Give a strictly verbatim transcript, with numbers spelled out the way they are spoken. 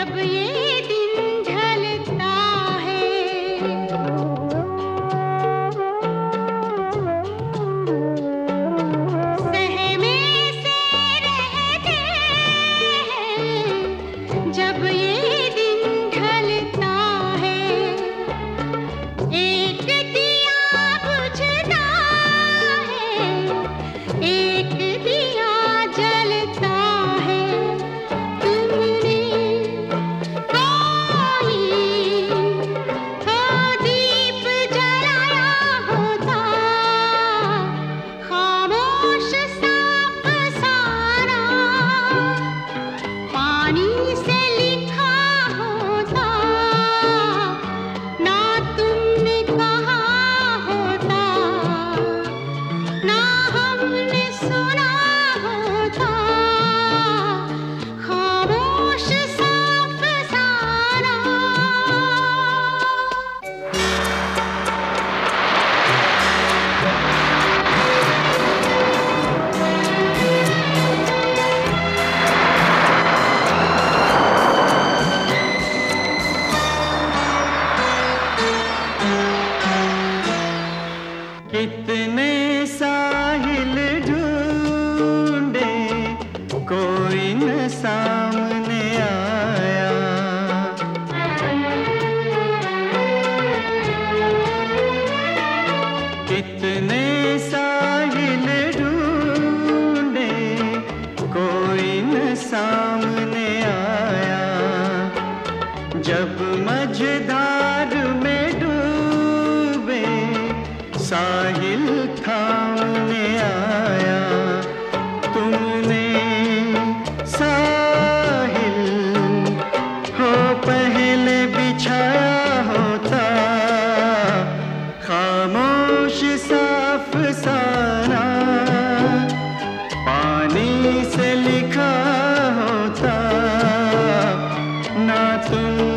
जब ये दिन ढलता है, सहमे से रहते हैं जब ये दिन ढलता है। एक दिया बुझता है, एक दिया जलता है। तुमने कोई हो दीप जलाया होता, खामोश सा अफसाना पानी से लिखा होता, ना तुमने कहा होता, ना हमने सुना होता, खामोश सा अफसाना। कितने साहिल ढूंढे, कोई न सामने आया। कितने साहिल ढूंढे, कोई न सामने आया। जब मझधार में डूबे, साहिल थामने आया। तुमने साहिल हो पहले बिछाया होता, खामोश सा अफसाना पानी से लिखा होता, ना तुम